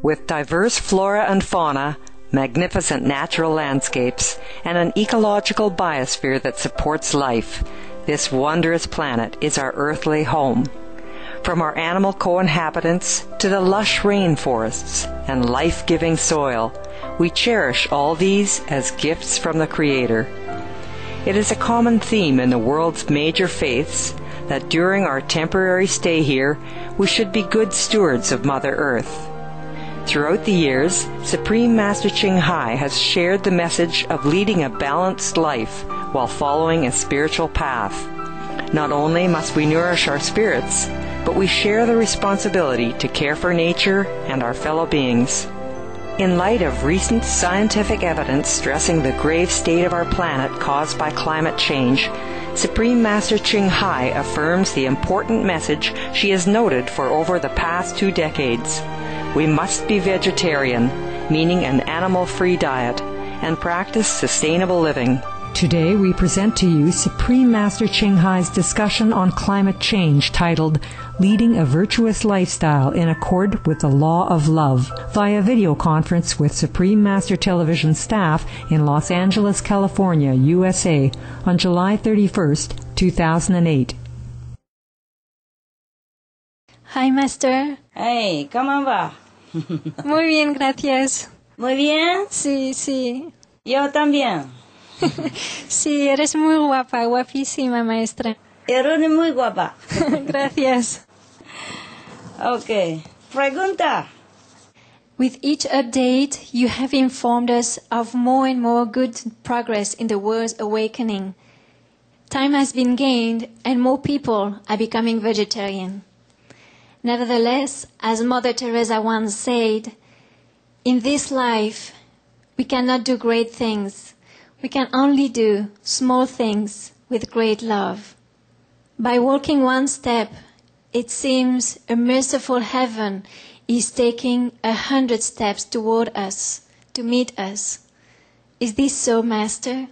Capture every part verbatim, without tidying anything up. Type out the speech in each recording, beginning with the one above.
With diverse flora and fauna, magnificent natural landscapes, and an ecological biosphere that supports life, this wondrous planet is our earthly home. From our animal co-inhabitants to the lush rainforests and life-giving soil, we cherish all these as gifts from the Creator. It is a common theme in the world's major faiths that during our temporary stay here, we should be good stewards of Mother Earth. Throughout the years, Supreme Master Ching Hai has shared the message of leading a balanced life while following a spiritual path. Not only must we nourish our spirits, but we share the responsibility to care for nature and our fellow beings. In light of recent scientific evidence stressing the grave state of our planet caused by climate change, Supreme Master Ching Hai affirms the important message she has noted for over the past two decades. We must be vegetarian, meaning an animal-free diet, and practice sustainable living. Today we present to you Supreme Master Ching Hai's discussion on climate change titled Leading a Virtuous Lifestyle in Accord with the Law of Love via video conference with Supreme Master Television staff in Los Angeles, California, U S A on July thirty-first, two thousand eight. Hi, Master. Hey, ¿cómo va? Muy bien, gracias. Muy bien. Sí, sí. Yo también. Sí, eres muy guapa, guapísima, maestra. Eres muy guapa. Gracias. Okay. Pregunta. With each update, you have informed us of more and more good progress in the world's awakening. Time has been gained, and more people are becoming vegetarian. Nevertheless, as Mother Teresa once said, in this life, we cannot do great things. We can only do small things with great love. By walking one step, it seems a merciful heaven is taking a hundred steps toward us, to meet us. Is this so, Master?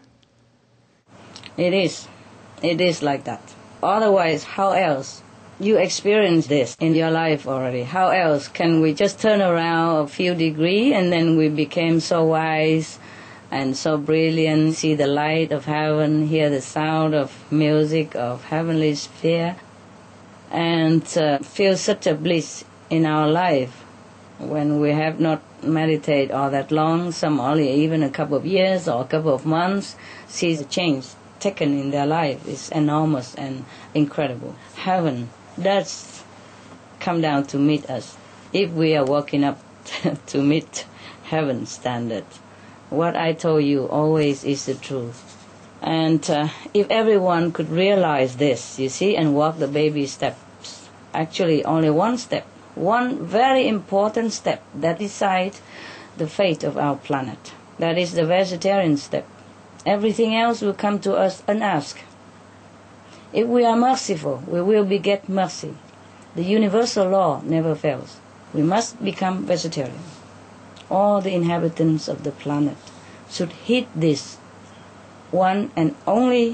It is. It is like that. Otherwise, how else? You experience this in your life already. How else can we just turn around a few degrees and then we became so wise and so brilliant, see the light of heaven, hear the sound of music of heavenly sphere, and uh, feel such a bliss in our life when we have not meditated all that long, some only even a couple of years or a couple of months, see the change taken in their life is enormous and incredible. Heaven does come down to meet us if we are walking up to meet heaven's standard. What I told you always is the truth. And uh, if everyone could realize this, you see, and walk the baby steps, actually only one step, one very important step that decides the fate of our planet. That is the vegetarian step. Everything else will come to us unasked. If we are merciful, we will beget mercy. The universal law never fails. We must become vegetarian. All the inhabitants of the planet should heed this one and only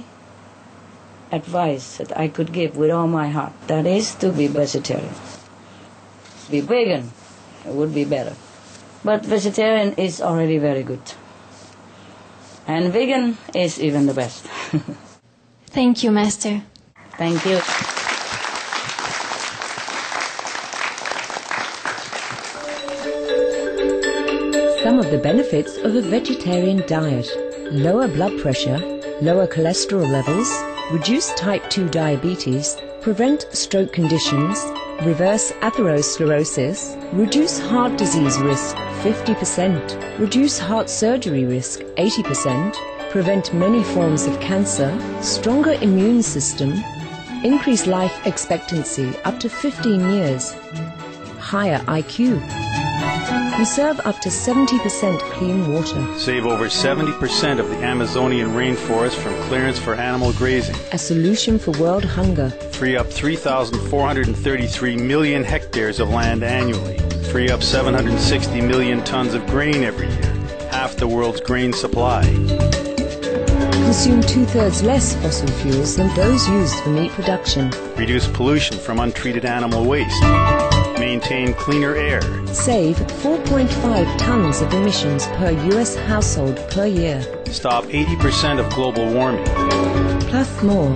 advice that I could give with all my heart. That is to be vegetarian. Be vegan, it would be better. But vegetarian is already very good. And vegan is even the best. Thank you, Master. Thank you. Some of the benefits of a vegetarian diet: lower blood pressure, lower cholesterol levels, reduce type two diabetes, prevent stroke conditions, reverse atherosclerosis, reduce heart disease risk fifty percent, reduce heart surgery risk eighty percent, prevent many forms of cancer, stronger immune system, increase life expectancy up to fifteen years, higher I Q, conserve up to seventy percent clean water, save over seventy percent of the Amazonian rainforest from clearance for animal grazing, a solution for world hunger, free up three thousand four hundred thirty-three million hectares of land annually, free up seven hundred sixty million tons of grain every year, half the world's grain supply. Consume two-thirds less fossil fuels than those used for meat production. Reduce pollution from untreated animal waste. Maintain cleaner air. Save four point five tons of emissions per U S household per year. Stop eighty percent of global warming. Plus more.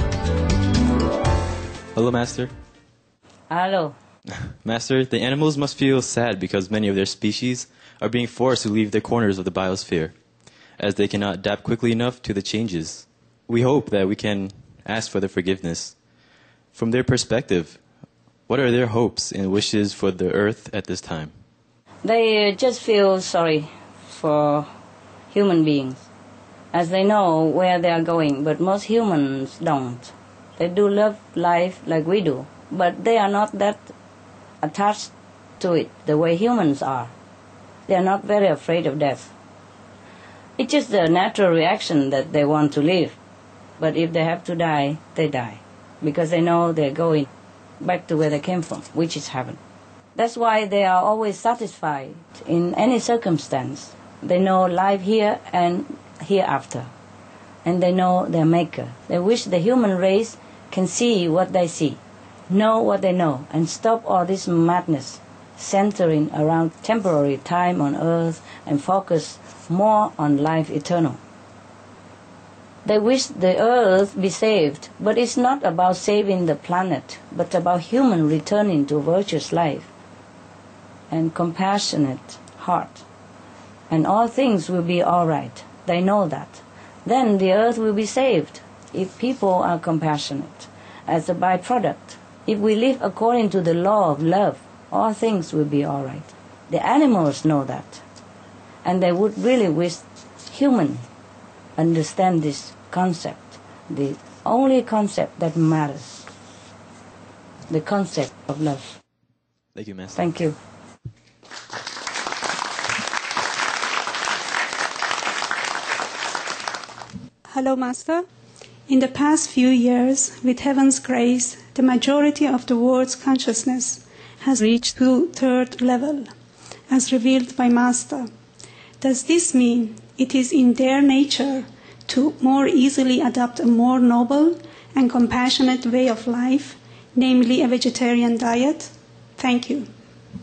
Hello, Master. Hello. Master, the animals must feel sad because many of their species are being forced to leave the corners of the biosphere, as they cannot adapt quickly enough to the changes. We hope that we can ask for their forgiveness. From their perspective, what are their hopes and wishes for the Earth at this time? They just feel sorry for human beings, as they know where they are going, but most humans don't. They do love life like we do, but they are not that attached to it the way humans are. They are not very afraid of death. It's just a natural reaction that they want to live. But if they have to die, they die, because they know they're going back to where they came from, which is heaven. That's why they are always satisfied in any circumstance. They know life here and hereafter, and they know their maker. They wish the human race can see what they see, know what they know, and stop all this madness centering around temporary time on earth and focus more on life eternal. They wish the earth be saved, but it's not about saving the planet, but about human returning to virtuous life and compassionate heart. And all things will be all right. They know that. Then the earth will be saved if people are compassionate as a byproduct. If we live according to the law of love, all things will be all right. The animals know that. And they would really wish human understand this concept, the only concept that matters, the concept of love. Thank you, Master. Thank you. Hello, Master. In the past few years, with Heaven's grace, the majority of the world's consciousness has reached to third level, as revealed by Master. Does this mean it is in their nature to more easily adopt a more noble and compassionate way of life, namely a vegetarian diet? Thank you.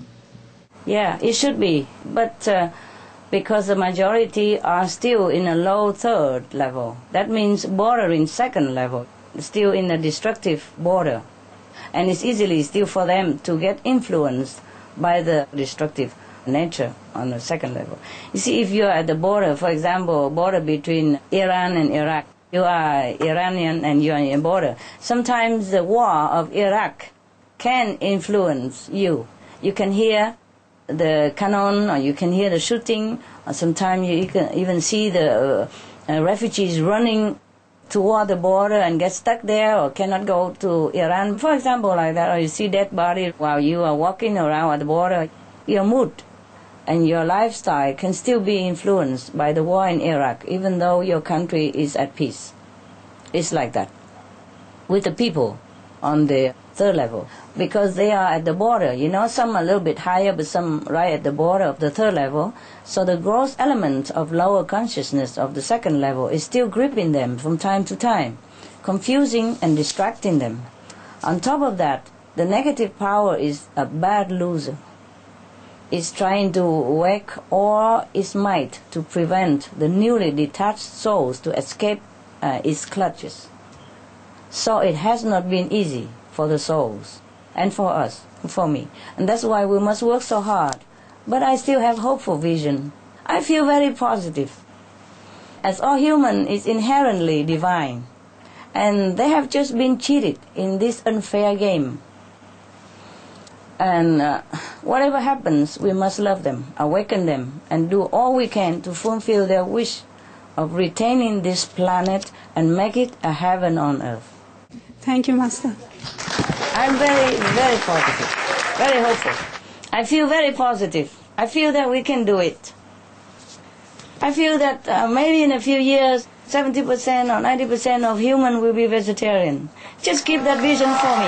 Yeah, it should be, but uh, because the majority are still in a low third level, that means bordering second level, still in a destructive border, and it's easily still for them to get influenced by the destructive nature on the second level. You see, if you're at the border, for example, border between Iran and Iraq, you are Iranian and you're in a border, sometimes the war of Iraq can influence you. You can hear the cannon, or you can hear the shooting, or sometimes you can even see the uh, uh, refugees running toward the border and get stuck there or cannot go to Iran, for example, like that, or you see dead body while you are walking around at the border. Your mood and your lifestyle can still be influenced by the war in Iraq, even though your country is at peace. It's like that with the people on the third level, because they are at the border. You know, some are a little bit higher, but some right at the border of the third level. So the gross element of lower consciousness of the second level is still gripping them from time to time, confusing and distracting them. On top of that, the negative power is a bad loser. It's trying to work all its might to prevent the newly detached souls to escape uh, its clutches. So it has not been easy for the souls, and for us, for me. And that's why we must work so hard. But I still have hopeful vision. I feel very positive. As all human is inherently divine, and they have just been cheated in this unfair game. And uh, whatever happens, we must love them, awaken them, and do all we can to fulfill their wish of retaining this planet and make it a heaven on earth. Thank you, Master. I'm very, very positive, very hopeful. I feel very positive. I feel that we can do it. I feel that uh, maybe in a few years, seventy percent or ninety percent of human will be vegetarian. Just keep that vision for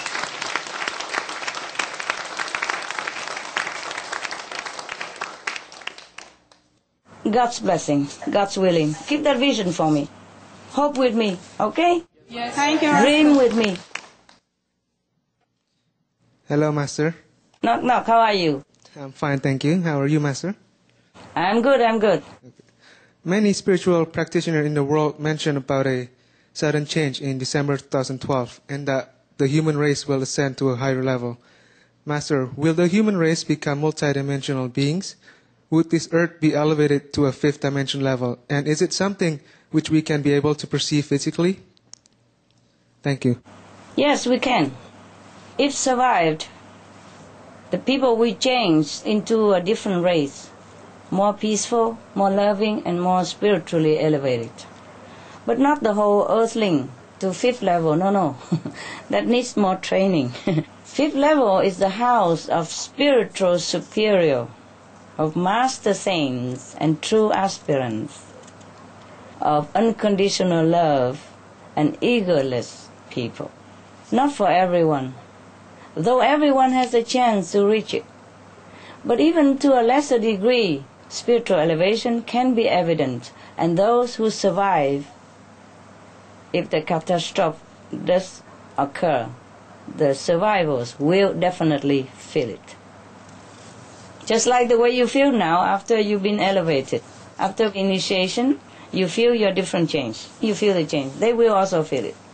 me. God's blessing, God's willing. Keep that vision for me. Hope with me, okay? Yes. Thank you. Dream with me. Hello, Master. Knock, knock, how are you? I'm fine, thank you. How are you, Master? I'm good, I'm good. Many spiritual practitioners in the world mention about a sudden change in December twenty twelve and that the human race will ascend to a higher level. Master, will the human race become multidimensional beings? Would this earth be elevated to a fifth dimension level? And is it something which we can be able to perceive physically? Thank you. Yes, we can. If survived, the people will change into a different race, more peaceful, more loving, and more spiritually elevated. But not the whole earthling to fifth level, no, no. That needs more training. Fifth level is the house of spiritual superior, of master saints and true aspirants, of unconditional love and egoless people. Not for everyone, though everyone has a chance to reach it. But even to a lesser degree, spiritual elevation can be evident, and those who survive, if the catastrophe does occur, the survivors will definitely feel it. Just like the way you feel now after you've been elevated. After initiation, you feel your different change. You feel the change. They will also feel it.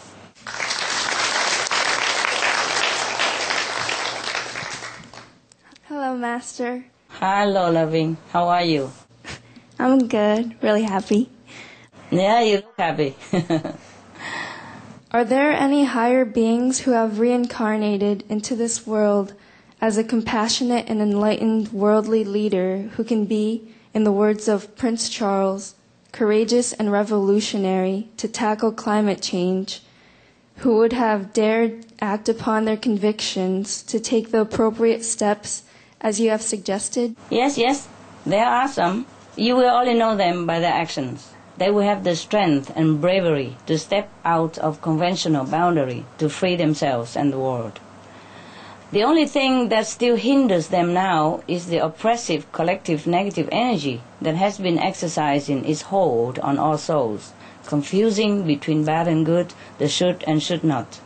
Hello, Master. Hello, loving. How are you? I'm good. Really happy. Yeah, you look happy. Are there any higher beings who have reincarnated into this world as a compassionate and enlightened worldly leader who can be, in the words of Prince Charles, courageous and revolutionary to tackle climate change, who would have dared act upon their convictions to take the appropriate steps as you have suggested? Yes, yes, there are some. You will only know them by their actions. They will have the strength and bravery to step out of conventional boundary to free themselves and the world. The only thing that still hinders them now is the oppressive collective negative energy that has been exercising its hold on all souls, confusing between bad and good, the should and should not.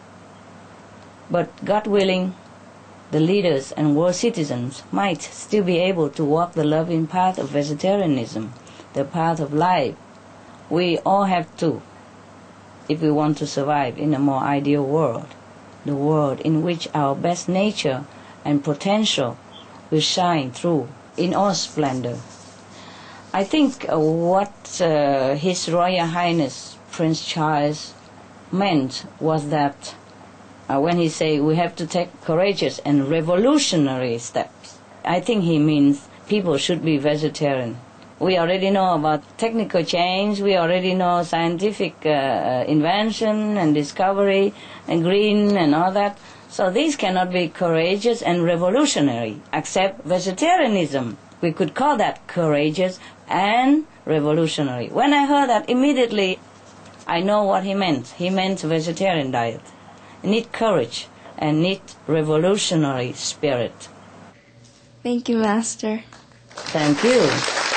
But God willing, the leaders and world citizens might still be able to walk the loving path of vegetarianism, the path of life. We all have to, if we want to survive in a more ideal world, the world in which our best nature and potential will shine through in all splendor. I think uh, what uh, His Royal Highness Prince Charles meant was that uh, when he said we have to take courageous and revolutionary steps, I think he means people should be vegetarian. We already know about technical change, we already know scientific uh, invention and discovery and green and all that. So these cannot be courageous and revolutionary, except vegetarianism. We could call that courageous and revolutionary. When I heard that, immediately I know what he meant. He meant vegetarian diet. Need courage and need revolutionary spirit. Thank you, Master. Thank you.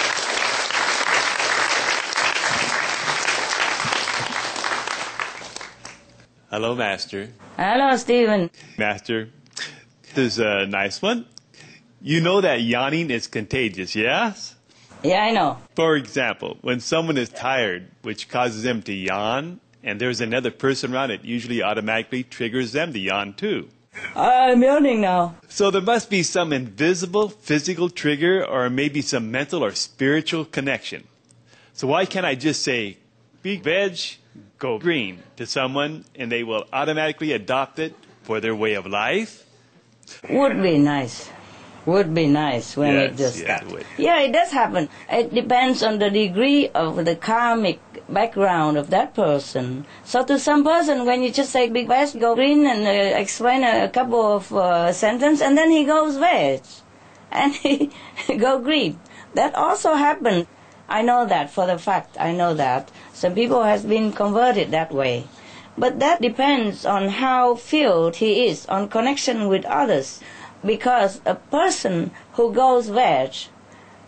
Hello, Master. Hello, Stephen. Master, this is a nice one. You know that yawning is contagious, yes? Yeah, I know. For example, when someone is tired, which causes them to yawn, and there's another person around, it usually automatically triggers them to yawn too. I'm yawning now. So there must be some invisible physical trigger or maybe some mental or spiritual connection. So why can't I just say, be veg, go green to someone and they will automatically adopt it for their way of life? Would be nice. Would be nice when yes, it does yes, that. It would. Yeah, it does happen. It depends on the degree of the karmic background of that person. So to some person, when you just say big veg, go green and uh, explain a, a couple of uh, sentences, and then he goes veg and he go green. That also happens. I know that for the fact. I know that. Some people has been converted that way. But that depends on how filled he is on connection with others. Because a person who goes veg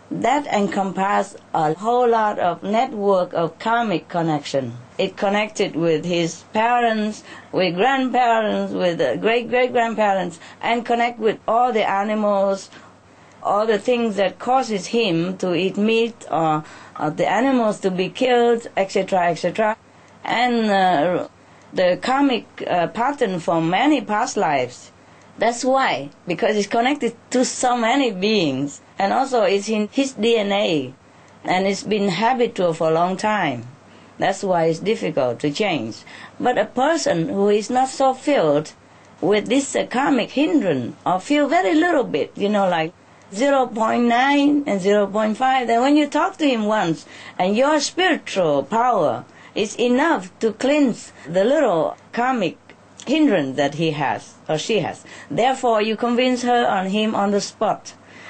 that encompasses a whole lot of network of karmic connection. It connected with his parents, with grandparents, with great-great-grandparents, and connect with all the animals, all the things that causes him to eat meat, or, or the animals to be killed, et cetera, et cetera. And uh, the karmic uh, pattern from many past lives. That's why, because it's connected to so many beings, and also it's in his D N A, and it's been habitual for a long time. That's why it's difficult to change. But a person who is not so filled with this uh, karmic hindrance, or feel very little bit, you know, like zero point nine and zero point five, then when you talk to him once, and your spiritual power is enough to cleanse the little karmic hindrance that he has, or she has. Therefore, you convince her on him on the spot.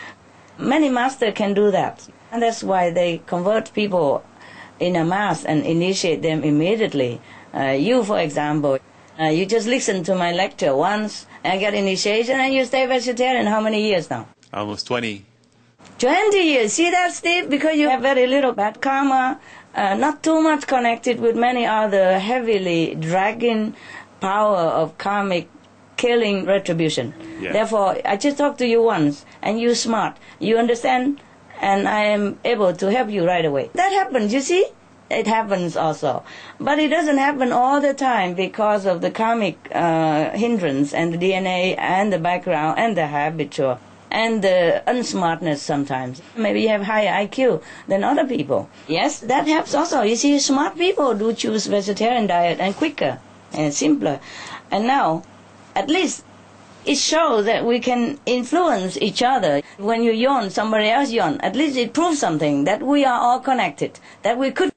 Many masters can do that. And that's why they convert people in a mass and initiate them immediately. Uh, you, for example, uh, you just listen to my lecture once and get initiation, and you stay vegetarian how many years now? Almost twenty. twenty years. See that, Steve? Because you have very little bad karma, uh, not too much connected with many other heavily dragging power of karmic killing retribution. Yeah. Therefore, I just talked to you once, and you're smart. You understand, and I am able to help you right away. That happens, you see? It happens also. But it doesn't happen all the time because of the karmic uh, hindrance and the D N A and the background and the habitual and the unsmartness sometimes. Maybe you have higher I Q than other people. Yes, that helps also. You see, smart people do choose vegetarian diet and quicker and simpler. And now, at least, it shows that we can influence each other. When you yawn, somebody else yawn. At least it proves something, that we are all connected, that we could